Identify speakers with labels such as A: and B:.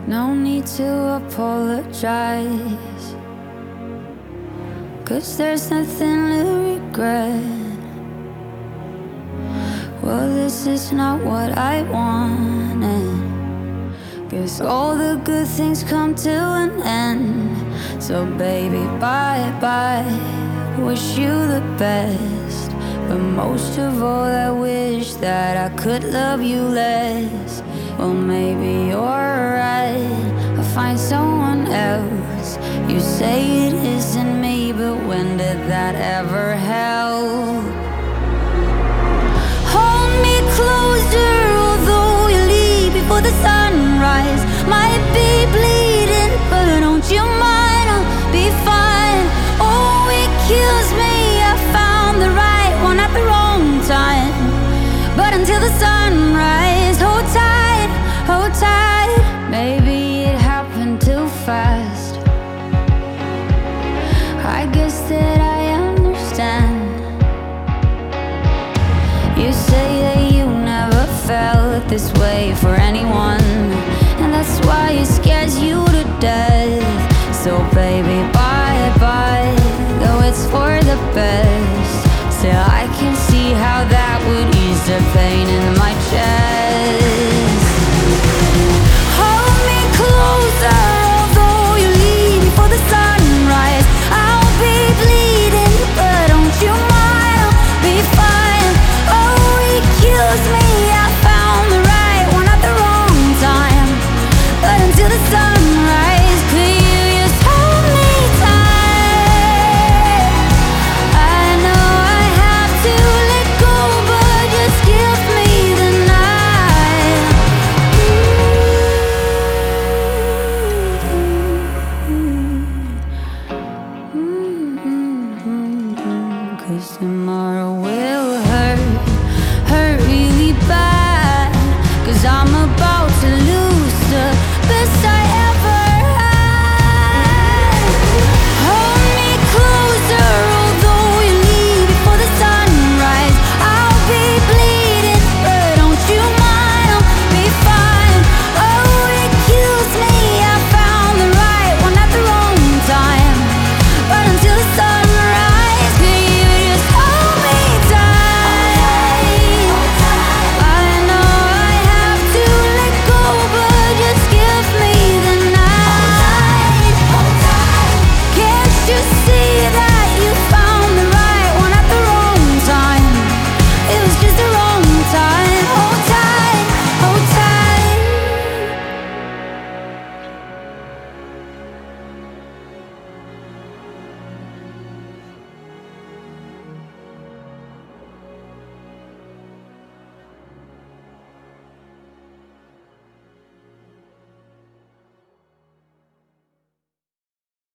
A: No need to apologize, 'cause there's nothing to regret. Well, this is not what I wanted. Guess all the good things come to an end. So baby, bye-bye, wish you the best. But most of all, I wish that I could love you less. Well, maybe you're right, I'll find someone else. You say it isn't me, but when did that ever help? Hold me closer, although you leave before the sunrise. Might be bleeding, but don't you mind, I'll be fine. Oh, it kills me, I found the right one at the wrong time. But until the sunrise, hold tight, hold tight. Maybe it happened too fast. I guess that I understand. You say that you never felt this way for anyone, and that's why it scares you to death. So baby, bye-bye, though it's for the best. Still, I can see how that would ease the pain in my chest. Hold me closer, although you leave before the sunrise. I'll be bleeding, but don't you mind, I'll be fine. Oh, it kills me, I found the right one at the wrong time. But until the sunrise, could you just hold me tight? I know I have to let go, but just give me the night. 'Cause tomorrow will hurt really bad. 'Cause I'm about